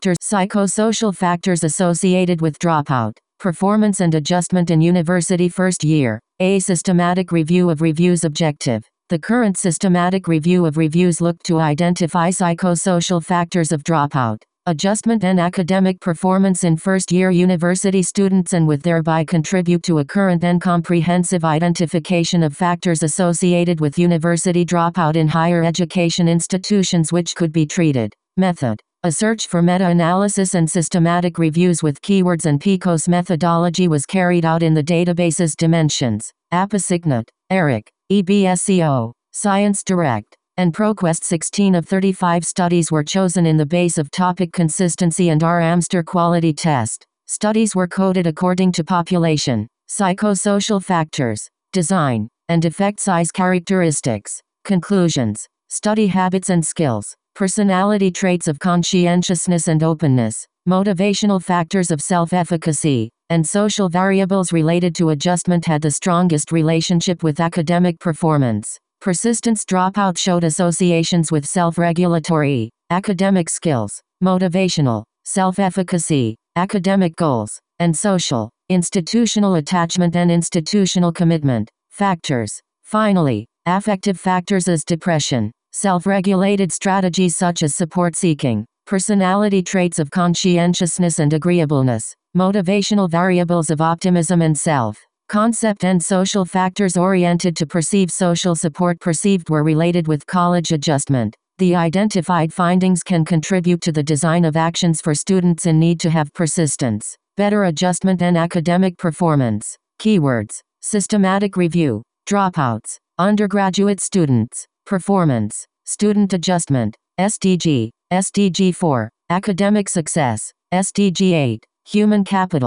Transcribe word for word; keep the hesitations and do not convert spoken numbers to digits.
factors, psychosocial factors associated with dropout, performance and adjustment in university first year. A systematic review of reviews objective. The current systematic review of reviews looked to identify psychosocial factors of dropout, adjustment and academic performance in first-year university students and would thereby contribute to a current and comprehensive identification of factors associated with university dropout in higher education institutions which could be treated. Method. A search for meta-analysis and systematic reviews with keywords and P C O S methodology was carried out in the database's dimensions. Apasignat, Eric, E B S C O, Science Direct, and ProQuest. Sixteen of thirty-five studies were chosen in the base of topic consistency and R. Amster quality test. Studies were coded according to population, psychosocial factors, design, and effect size characteristics. Conclusions. Study habits and skills. Personality traits of conscientiousness and openness, motivational factors of self-efficacy, and social variables related to adjustment had the strongest relationship with academic performance. Persistence dropout showed associations with self-regulatory, academic skills, motivational, self-efficacy, academic goals, and social, institutional attachment and institutional commitment factors. Finally, affective factors as depression, self-regulated strategies such as support-seeking, personality traits of conscientiousness and agreeableness, motivational variables of optimism and self-concept and social factors oriented to perceive social support perceived were related with college adjustment. The identified findings can contribute to the design of actions for students in need to have persistence, better adjustment and academic performance. Keywords: systematic review, dropouts, undergraduate students, performance, student adjustment, S D G, S D G four, academic success, S D G eight, human capital.